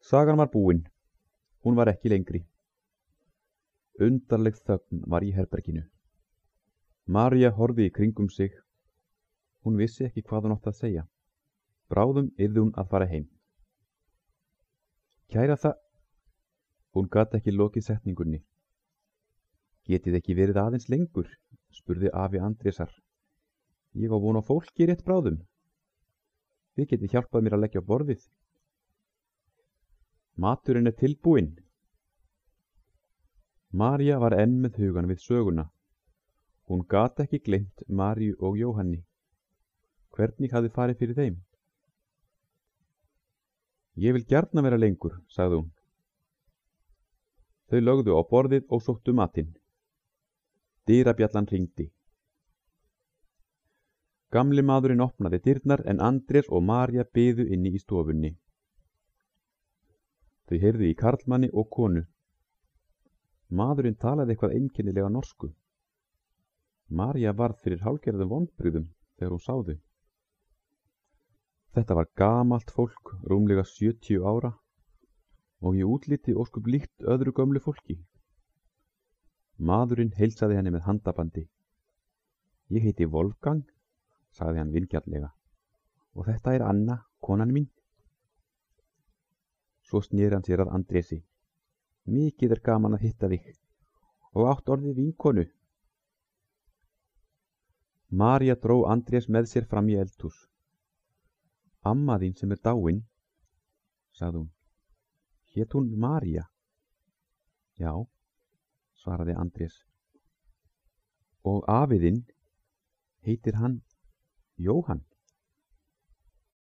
Sagan var búin. Hún var ekki lengri. Undarleg þögn var í herberginu. María horfði í kringum sig. Hún vissi ekki hvað hún átti að segja. Bráðum yrði hún að fara heim. Kæra það... Hún gat ekki lokið setningunni. Getið ekki verið aðeins lengur, spurði afi Andrésar. Ég á von á fólki rétt bráðum. Þið getið hjálpað mér að leggja á borðið. Maturinn er tilbúinn. María var enn með hugan við söguna. Hún gat ekki gleymt Maríu og Jóhanni. Hvernig hafði farið fyrir þeim? Ég vil gjarna vera lengur, sagði hún. Þau lögðu á borðið og sóttu matinn. Dyrabjallan hringdi. Gamli maðurinn opnaði dyrnar en Andrés og María biðu inni í stofunni. Þau heyrðu í karlmanni og konu. Maðurinn talaði eitthvað einkennilega norsku. María varð fyrir hálfgerðum vonbrigðum þegar hún sá þau. Þetta var gamalt fólk, rúmlega 70 ára, og í útliti óskup líkt öðru gömlu fólki. Maðurinn heilsaði henni með handabandi. Ég heiti Wolfgang, sagði hann vingjarnlega, og þetta er Anna, konan mín. Svo sneri hann sér að Andrési. Mikið er gaman að hitta þig, og átt orðið vinkonu. María dró Andrés með sér fram í eldhús. Amma þín sem er dáin, sagði hún. Hét hún María? Já, svaraði Andrés. Og afi þinn, heitir hann Jóhann?